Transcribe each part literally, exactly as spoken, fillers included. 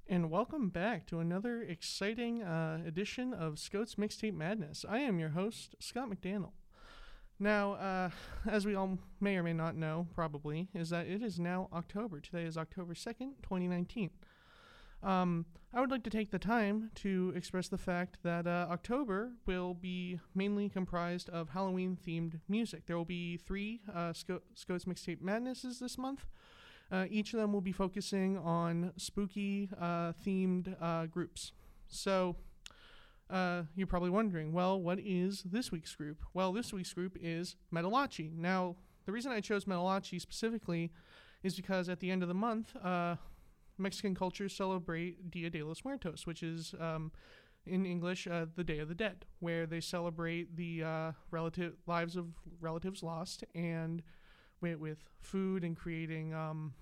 and welcome back to another exciting uh, edition of Scott's Mixtape Madness. I am your host, Scott McDaniel. Now, uh, as we all may or may not know, probably, is that it is now October. Today is October second, twenty nineteen. Um, I would like to take the time to express the fact that uh, October will be mainly comprised of Halloween-themed music. There will be three uh, Sco- Scott's Mixtape Madnesses this month. Uh, each of them will be focusing on spooky uh, themed uh, groups. So uh, you're probably wondering, well, what is this week's group? Well, this week's group is Metalachi. Now, the reason I chose Metalachi specifically is because at the end of the month, uh, Mexican cultures celebrate Dia de los Muertos, which is um, in English uh, the Day of the Dead, where they celebrate the uh, relative lives of relatives lost and with, with food and creating um,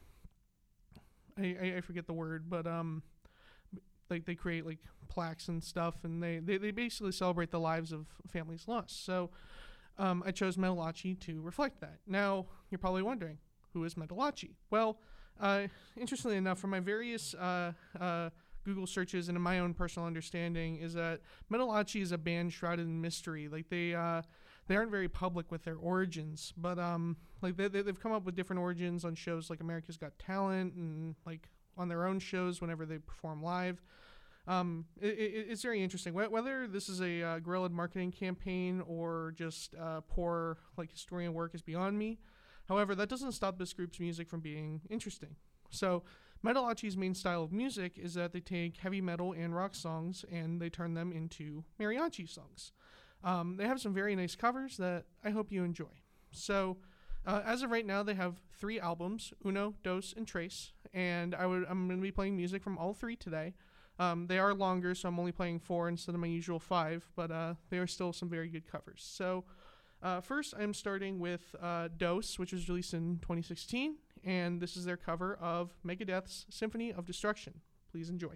I, I, I forget the word, but um, like they create like plaques and stuff, and they, they, they basically celebrate the lives of families lost. So um, I chose Metalachi to reflect that. Now you're probably wondering, who is Metalachi? Well, uh, interestingly enough, from my various uh, uh, Google searches and in my own personal understanding, is that Metalachi is a band shrouded in mystery. Like they uh, they aren't very public with their origins, but um, like they, they they've come up with different origins on shows like America's Got Talent and like on their own shows whenever they perform live. Um, it, it, it's very interesting. Whether this is a uh, guerrilla marketing campaign or just uh, poor like historian work is beyond me. However, that doesn't stop this group's music from being interesting. So Metalachi's main style of music is that they take heavy metal and rock songs and they turn them into mariachi songs. Um, they have some very nice covers that I hope you enjoy. So uh, as of right now, they have three albums, Uno, Dos, and Tres, and I would, I'm going to be playing music from all three today. Um, they are longer, so I'm only playing four instead of my usual five, but uh, they are still some very good covers. So uh, first, I'm starting with uh, Dos, which was released in twenty sixteen, and this is their cover of Megadeth's Symphony of Destruction. Please enjoy.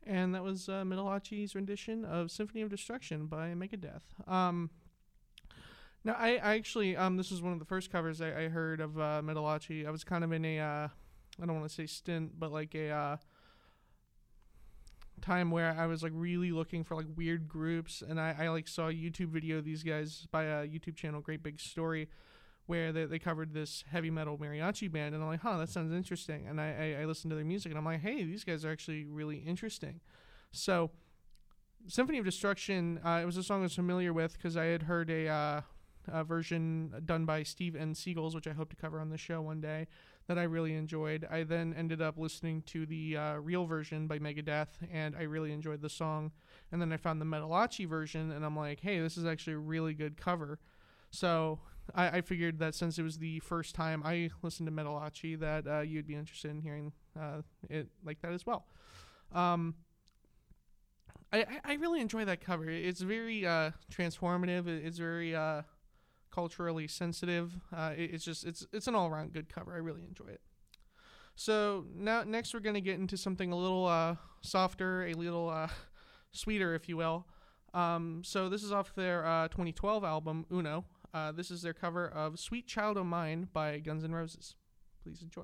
And that was uh, Metalachi's rendition of Symphony of Destruction by Megadeth. Um, now, I, I actually, um, this was one of the first covers I, I heard of uh, Metalachi. I was kind of in a, uh, I don't want to say stint, but like a uh, time where I was like really looking for like weird groups, and I, I like saw a YouTube video of these guys by a YouTube channel, Great Big Story, where they, they covered this heavy metal mariachi band, and I'm like, huh, that sounds interesting. And I, I, I listened to their music, and I'm like, hey, these guys are actually really interesting. So, Symphony of Destruction, uh, it was a song I was familiar with because I had heard a, uh, a version done by Steve N. Siegels, which I hope to cover on the show one day, that I really enjoyed. I then ended up listening to the uh, real version by Megadeth, and I really enjoyed the song. And then I found the Metalachi version, and I'm like, hey, this is actually a really good cover. So I, I figured that since it was the first time I listened to Metalachi, that uh, you'd be interested in hearing uh, it like that as well. Um, I, I really enjoy that cover. It's very uh, transformative. It's very uh, culturally sensitive. Uh, it, it's just it's it's an all around good cover. I really enjoy it. So now next we're gonna get into something a little uh, softer, a little uh, sweeter, if you will. Um, so this is off their uh, twenty twelve album Uno. Uh, this is their cover of Sweet Child O' Mine by Guns N' Roses. Please enjoy.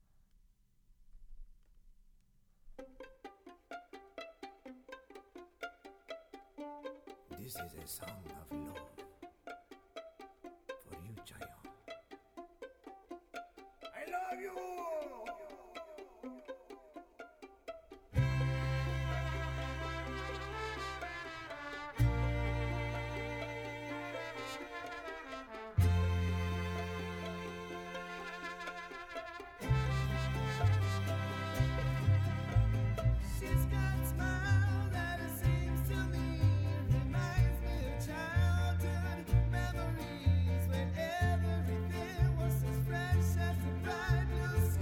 This is a song of love for you, child. I love you! Memories when everything was as fresh as the bright blue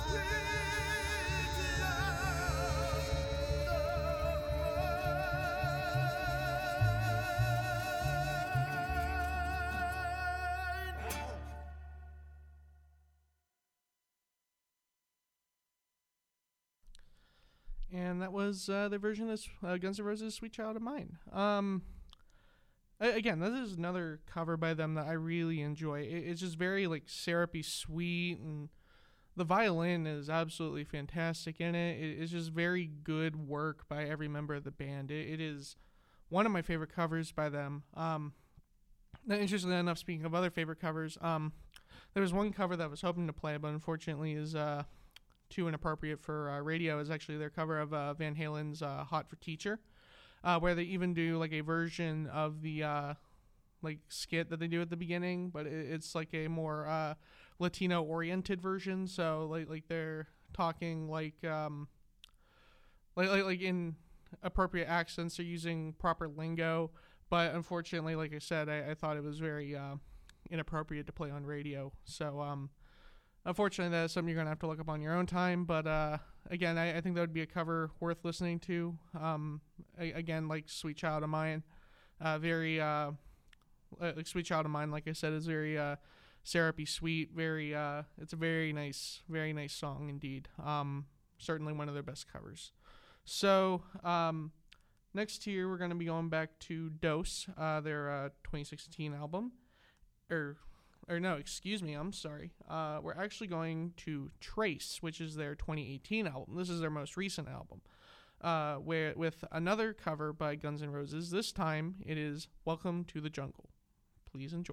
And that was uh, their version of uh, Guns N' Roses' "Sweet Child of Mine." Um, again, this is another cover by them that I really enjoy. It, it's just very like syrupy sweet, and the violin is absolutely fantastic in it. it. It's just very good work by every member of the band. It, it is one of my favorite covers by them. Um, interestingly enough, speaking of other favorite covers, um, there was one cover that I was hoping to play, but unfortunately is uh, too inappropriate for uh, radio. Is actually their cover of uh, Van Halen's uh, "Hot for Teacher," uh, where they even do like a version of the uh, like skit that they do at the beginning, but it, it's like a more uh, Latino-oriented version. So like like they're talking like um, like like like in appropriate accents. They're using proper lingo, but unfortunately, like I said, I, I thought it was very uh, inappropriate to play on radio. So um. Unfortunately, that's something you're going to have to look up on your own time. But uh, again, I, I think that would be a cover worth listening to. Um, a, again, like "Sweet Child of Mine," uh, very uh, like "Sweet Child of Mine," like I said, is very uh, syrupy sweet. Very, uh, it's a very nice, very nice song indeed. Um, certainly one of their best covers. So um, next here, we're going to be going back to Dose, uh, their uh, twenty sixteen album, or. Or no, excuse me, I'm sorry. Uh, we're actually going to Trace, which is their twenty eighteen album. This is their most recent album, uh, where with another cover by Guns N' Roses. This time it is "Welcome to the Jungle." Please enjoy.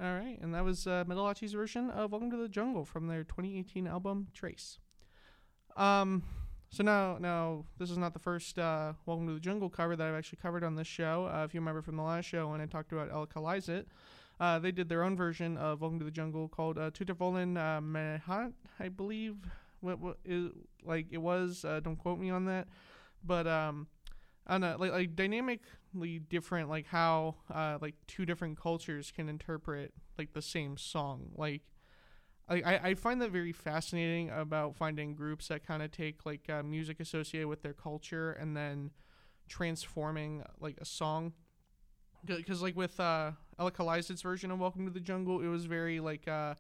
All right, and that was uh, Metalachi's version of "Welcome to the Jungle" from their twenty eighteen album Trace. Um, so now, now this is not the first uh, "Welcome to the Jungle" cover that I've actually covered on this show. Uh, if you remember from the last show when I talked about El Kalizit, uh, they did their own version of "Welcome to the Jungle" called uh, "Tutervollen uh, Mehat," I believe. What, what is, like it was? Uh, don't quote me on that, but um. I don't know, like, like dynamically different, like how uh, like two different cultures can interpret like the same song. Like, like I, I find that very fascinating about finding groups that kind of take like uh, music associated with their culture and then transforming like a song. Because like with uh, Ella Kalizit's version of "Welcome to the Jungle," it was very like uh,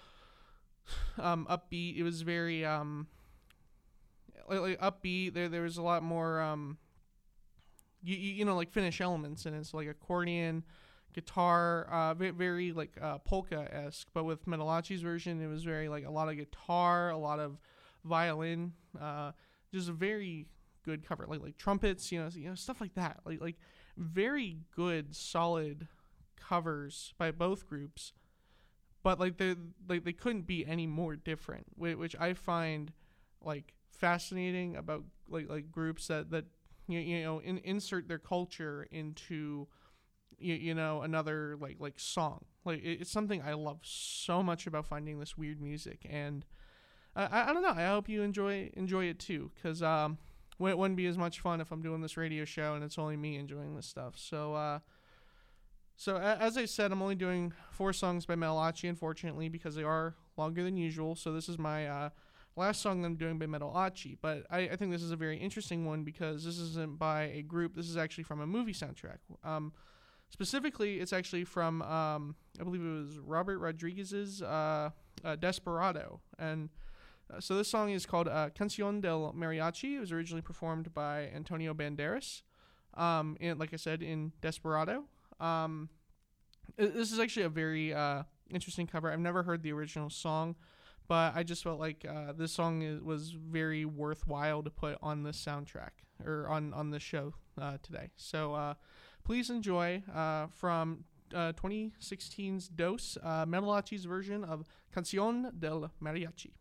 um, upbeat. It was very um, like, like upbeat. There there was a lot more um. You, you you know like Finnish elements and it's like accordion, guitar, uh very, very like uh, polka-esque. But with Metalachi's version, it was very like a lot of guitar, a lot of violin, uh, just a very good cover, like like trumpets, you know, you know stuff like that. Like like very good, solid covers by both groups. But like they like they couldn't be any more different, which I find like fascinating about like like groups that that. You, you know, in, insert their culture into, you, you know, another like like song. Like it, it's something I love so much about finding this weird music, and uh, I I don't know. I hope you enjoy enjoy it too, because um, it wouldn't be as much fun if I'm doing this radio show and it's only me enjoying this stuff. So uh, so a- as I said, I'm only doing four songs by Metalachi, unfortunately, because they are longer than usual. So this is my uh. last song I'm doing by Metalachi, but I, I think this is a very interesting one because this isn't by a group. This is actually from a movie soundtrack. Um, specifically, it's actually from, um, I believe it was Robert Rodriguez's uh, uh, Desperado. And uh, so this song is called uh, Canción del Mariachi. It was originally performed by Antonio Banderas, um, in, like I said, in Desperado. Um, it, this is actually a very uh, interesting cover. I've never heard the original song, but I just felt like uh, this song is, was very worthwhile to put on this soundtrack or on, on this show uh, today. So uh, please enjoy uh, from uh, twenty sixteen's Dos, uh, Metalachi's version of Canción del Mariachi.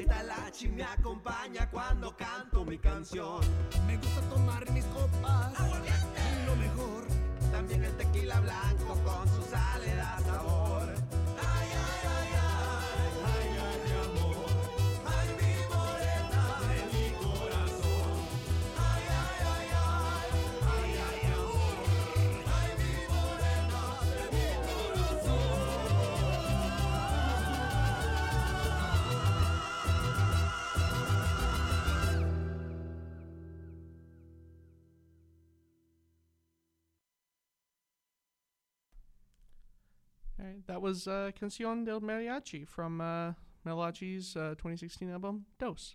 Metalachi me acompaña cuando canto mi canción. Me gusta tomar mis copas, lo mejor. También el tequila blanco con su sal le da sabor. Ay, ay, ay, ay, ay, ay, mi amor. Ay, mi morena de mi corazón. Ay, ay, ay, ay, ay, ay, amor. Ay, mi morena de mi corazón. All right, that was uh, Canción del Mariachi from uh, Mariachi's uh, twenty sixteen album, Dos.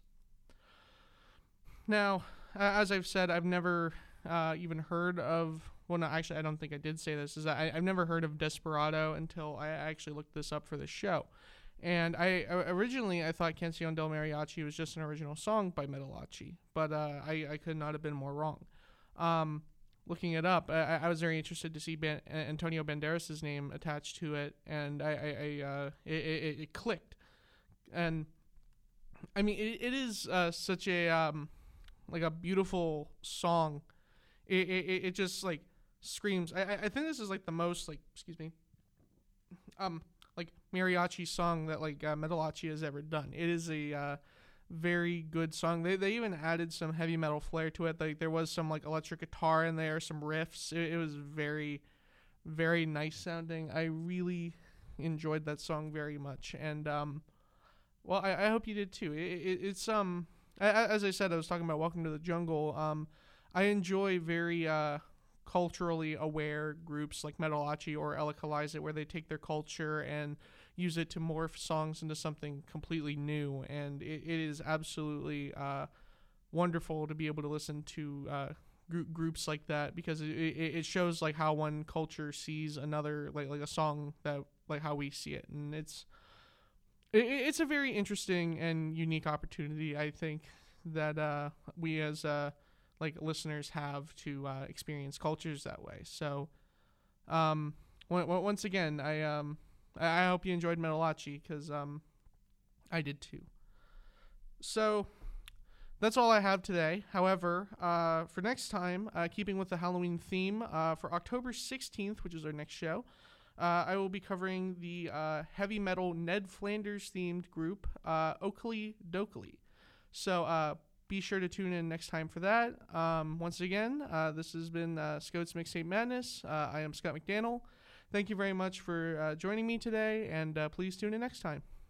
Now, uh, as I've said, I've never uh, even heard of, well, no, actually, I don't think I did say this, is that I, I've never heard of Desperado until I actually looked this up for the show. And I uh, originally, I thought Canción del Mariachi was just an original song by Metalachi, but uh, I, I could not have been more wrong. Um, looking it up, I, I was very interested to see ben, Antonio Banderas' name attached to it, and I, I, I uh, it, it, it clicked. And I mean, it, it is uh, such a um, like a beautiful song. It, it, it just like screams. I, I think this is like the most like excuse me, um, like mariachi song that like uh, Metalachi has ever done. It is a uh, very good song. They they even added some heavy metal flair to it. Like there was some like electric guitar in there, some riffs. It, it was very, very nice sounding. I really enjoyed that song very much, and um, well, I, I hope you did too. It, it, it's um, I, as I said, I was talking about Welcome to the Jungle. Um, I enjoy very uh culturally aware groups like Metalachi or Ella Kalizit, where they take their culture and use it to morph songs into something completely new, and it, it is absolutely uh, wonderful to be able to listen to uh, gr- groups like that, because it, it, it shows like how one culture sees another, like like a song that like how we see it, and it's it, it's a very interesting and unique opportunity, I think, that uh, we as uh, like listeners have to uh, experience cultures that way. So, um, w- w- once again, I um. I hope you enjoyed Metalachi, because um, I did too. So that's all I have today. However, uh, for next time, uh, keeping with the Halloween theme, uh, for October sixteenth, which is our next show, uh, I will be covering the uh, heavy metal Ned Flanders themed group, uh, Oakley Dokley. So uh, be sure to tune in next time for that. Um, once again, uh, this has been uh, Scout's Mixtape Madness. Uh, I am Scott McDaniel. Thank you very much for uh, joining me today, and uh, please tune in next time.